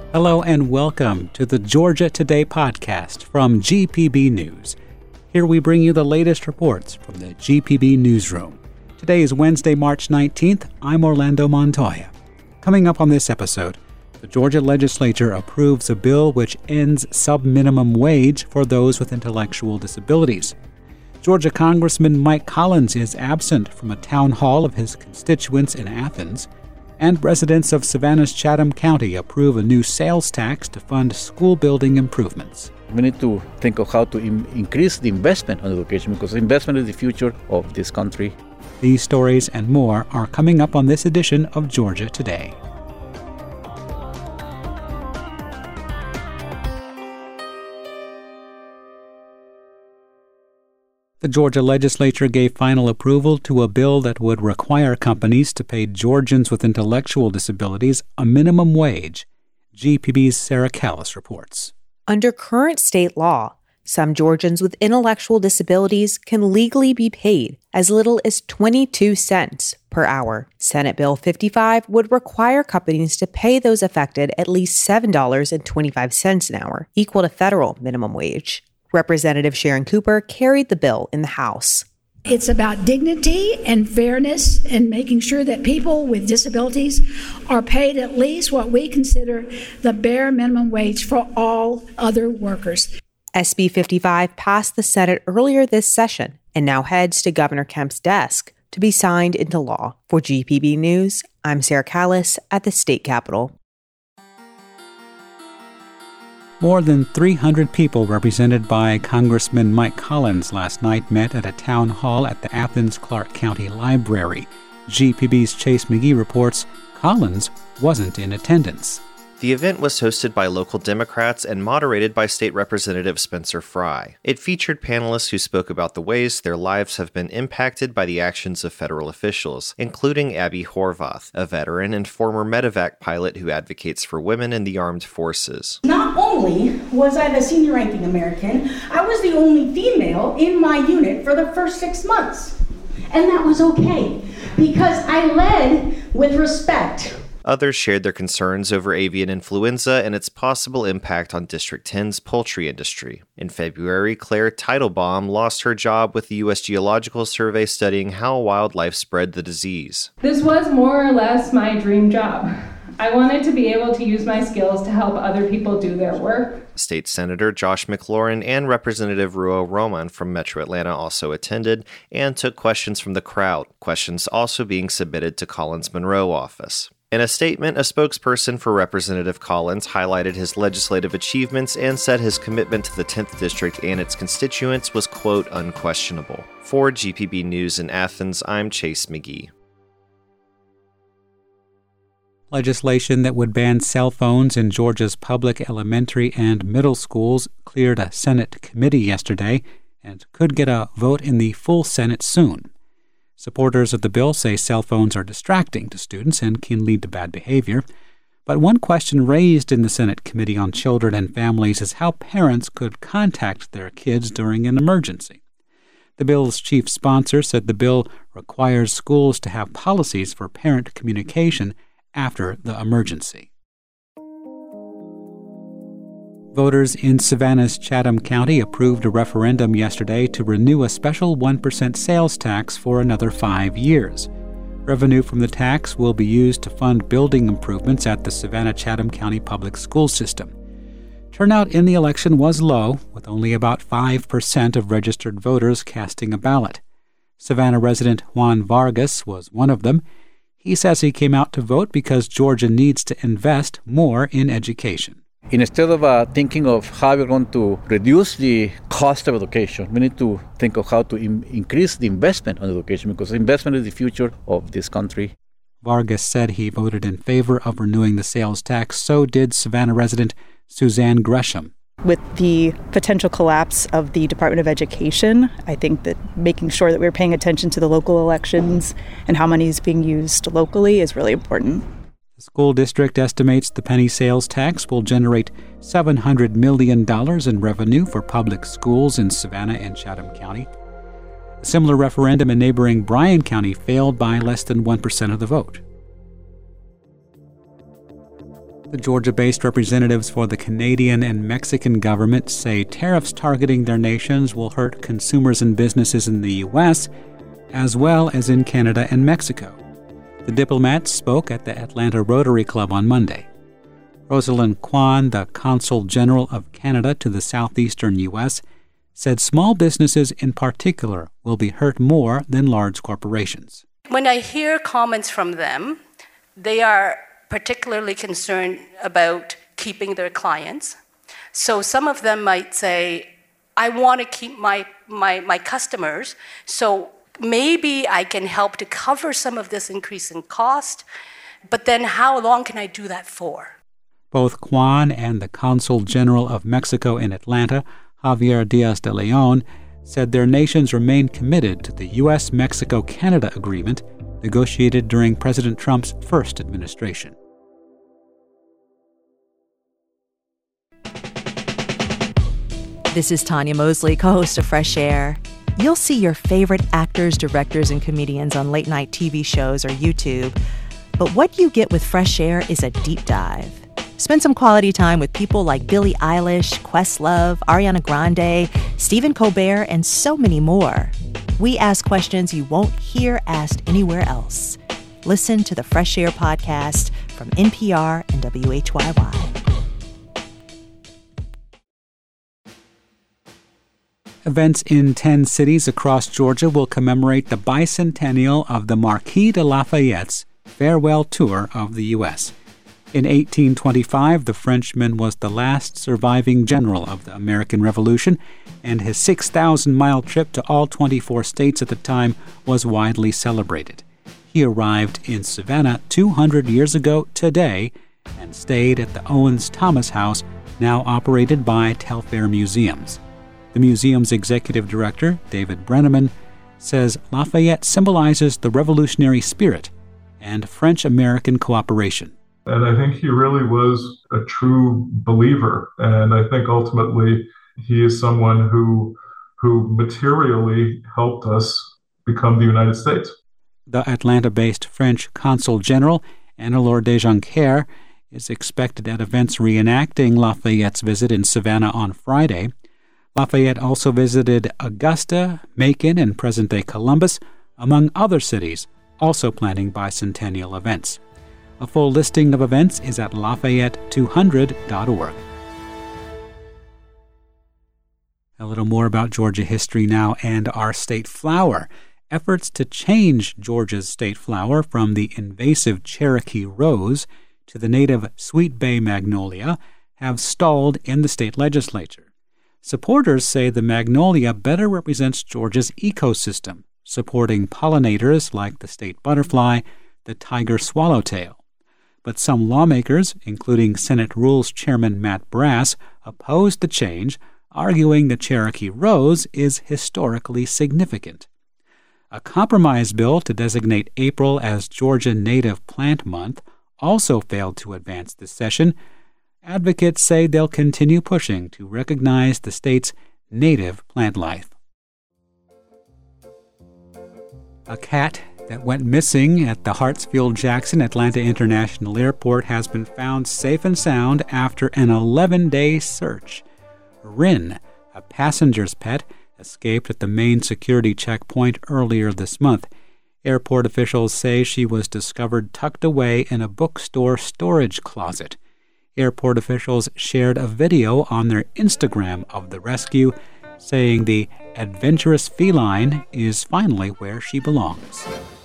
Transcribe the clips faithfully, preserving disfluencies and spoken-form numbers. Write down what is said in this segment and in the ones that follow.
Hello and welcome to the Georgia Today podcast from G P B News. Here we bring you the latest reports from the G P B newsroom. Today is Wednesday, March nineteenth. I'm Orlando Montoya. Coming up on this episode, the Georgia legislature approves a bill which ends sub-minimum wage for those with intellectual disabilities. Georgia Congressman Mike Collins is absent from a town hall of his constituents in Athens. And residents of Savannah's Chatham County approve a new sales tax to fund school building improvements. We need to think of how to im- increase the investment on education because investment is the future of this country. These stories and more are coming up on this edition of Georgia Today. The Georgia legislature gave final approval to a bill that would require companies to pay Georgians with intellectual disabilities a minimum wage. G P B's Sarah Callis reports. Under current state law, some Georgians with intellectual disabilities can legally be paid as little as twenty-two cents per hour. Senate Bill fifty-five would require companies to pay those affected at least seven dollars and twenty-five cents an hour, equal to federal minimum wage. Representative Sharon Cooper carried the bill in the House. It's about dignity and fairness and making sure that people with disabilities are paid at least what we consider the bare minimum wage for all other workers. S B fifty-five passed the Senate earlier this session and now heads to Governor Kemp's desk to be signed into law. For G P B News, I'm Sarah Callis at the state capitol. More than three hundred people represented by Congressman Mike Collins last night met at a town hall at the Athens-Clarke County Library. G P B's Chase McGee reports Collins wasn't in attendance. The event was hosted by local Democrats and moderated by State Representative Spencer Fry. It featured panelists who spoke about the ways their lives have been impacted by the actions of federal officials, including Abby Horvath, a veteran and former medevac pilot who advocates for women in the armed forces. Not only was I the senior ranking American, I was the only female in my unit for the first six months. And that was okay, because I led with respect. Others shared their concerns over avian influenza and its possible impact on District ten's poultry industry. In February, Claire Teitelbaum lost her job with the U S Geological Survey studying how wildlife spread the disease. This was more or less my dream job. I wanted to be able to use my skills to help other people do their work. State Senator Josh McLaurin and Representative Ruo Roman from Metro Atlanta also attended and took questions from the crowd, questions also being submitted to Collins Monroe office. In a statement, a spokesperson for Representative Collins highlighted his legislative achievements and said his commitment to the tenth District and its constituents was, quote, unquestionable. For G P B News in Athens, I'm Chase McGee. Legislation that would ban cell phones in Georgia's public elementary and middle schools cleared a Senate committee yesterday and could get a vote in the full Senate soon. Supporters of the bill say cell phones are distracting to students and can lead to bad behavior. But one question raised in the Senate Committee on Children and Families is how parents could contact their kids during an emergency. The bill's chief sponsor said the bill requires schools to have policies for parent communication after the emergency. Voters in Savannah's Chatham County approved a referendum yesterday to renew a special one percent sales tax for another five years. Revenue from the tax will be used to fund building improvements at the Savannah-Chatham County public school system. Turnout in the election was low, with only about five percent of registered voters casting a ballot. Savannah resident Juan Vargas was one of them. He says he came out to vote because Georgia needs to invest more in education. Instead of uh, thinking of how we're going to reduce the cost of education, we need to think of how to im- increase the investment on education because investment is the future of this country. Vargas said he voted in favor of renewing the sales tax. So did Savannah resident Suzanne Gresham. With the potential collapse of the Department of Education, I think that making sure that we're paying attention to the local elections and how money is being used locally is really important. The school district estimates the penny sales tax will generate seven hundred million dollars in revenue for public schools in Savannah and Chatham County. A similar referendum in neighboring Bryan County failed by less than one percent of the vote. The Georgia-based representatives for the Canadian and Mexican government say tariffs targeting their nations will hurt consumers and businesses in the U S, as well as in Canada and Mexico. The diplomats spoke at the Atlanta Rotary Club on Monday. Rosalind Kwan, the Consul General of Canada to the southeastern U S, said small businesses in particular will be hurt more than large corporations. When I hear comments from them, they are particularly concerned about keeping their clients. So some of them might say, I want to keep my, my, my customers, so maybe I can help to cover some of this increase in cost, but then how long can I do that for? Both Kwan and the Consul General of Mexico in Atlanta, Javier Diaz de Leon, said their nations remain committed to the U S Mexico Canada agreement negotiated during President Trump's first administration. This is Tanya Mosley, co-host of Fresh Air. You'll see your favorite actors, directors, and comedians on late-night T V shows or YouTube. But what you get with Fresh Air is a deep dive. Spend some quality time with people like Billie Eilish, Questlove, Ariana Grande, Stephen Colbert, and so many more. We ask questions you won't hear asked anywhere else. Listen to the Fresh Air podcast from N P R and W H Y Y. Events in ten cities across Georgia will commemorate the bicentennial of the Marquis de Lafayette's farewell tour of the U S In eighteen twenty-five, the Frenchman was the last surviving general of the American Revolution, and his six thousand mile trip to all twenty-four states at the time was widely celebrated. He arrived in Savannah two hundred years ago today and stayed at the Owens Thomas House, now operated by Telfair Museums. The museum's executive director, David Brenneman, says Lafayette symbolizes the revolutionary spirit and French-American cooperation. And I think he really was a true believer. And I think ultimately he is someone who, who materially helped us become the United States. The Atlanta-based French Consul General, Anne-Laure Dejonquière, is expected at events reenacting Lafayette's visit in Savannah on Friday. Lafayette also visited Augusta, Macon, and present-day Columbus, among other cities, also planning bicentennial events. A full listing of events is at lafayette two hundred dot org. A little more about Georgia history now and our state flower. Efforts to change Georgia's state flower from the invasive Cherokee rose to the native Sweet Bay magnolia have stalled in the state legislature. Supporters say the magnolia better represents Georgia's ecosystem, supporting pollinators like the state butterfly, the tiger swallowtail. But some lawmakers, including Senate Rules Chairman Matt Brass, opposed the change, arguing the Cherokee rose is historically significant. A compromise bill to designate April as Georgia Native Plant Month also failed to advance this session. Advocates say they'll continue pushing to recognize the state's native plant life. A cat that went missing at the Hartsfield-Jackson Atlanta International Airport has been found safe and sound after an eleven-day search. Rin, a passenger's pet, escaped at the main security checkpoint earlier this month. Airport officials say she was discovered tucked away in a bookstore storage closet. Airport officials shared a video on their Instagram of the rescue, saying the adventurous feline is finally where she belongs.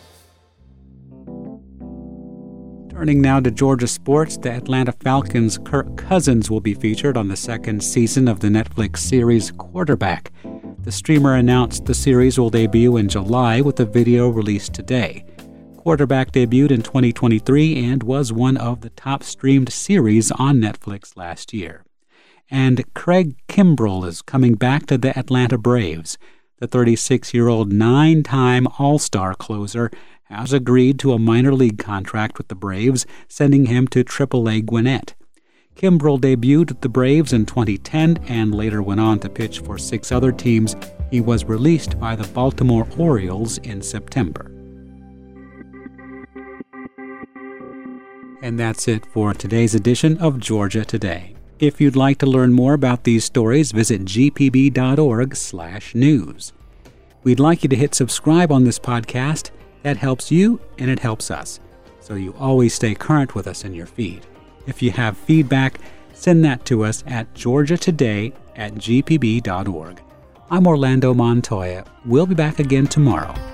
Turning now to Georgia sports, the Atlanta Falcons' Kirk Cousins will be featured on the second season of the Netflix series Quarterback. The streamer announced the series will debut in July with a video released today. Quarterback debuted in twenty twenty-three and was one of the top-streamed series on Netflix last year. And Craig Kimbrell is coming back to the Atlanta Braves. The thirty-six-year-old nine-time All-Star closer has agreed to a minor league contract with the Braves, sending him to triple A Gwinnett. Kimbrell debuted with the Braves in twenty ten and later went on to pitch for six other teams. He was released by the Baltimore Orioles in September. And that's it for today's edition of Georgia Today. If you'd like to learn more about these stories, visit g p b dot org slash news. We'd like you to hit subscribe on this podcast. That helps you and it helps us, so you always stay current with us in your feed. If you have feedback, send that to us at georgia today at g p b dot org. I'm Orlando Montoya. We'll be back again tomorrow.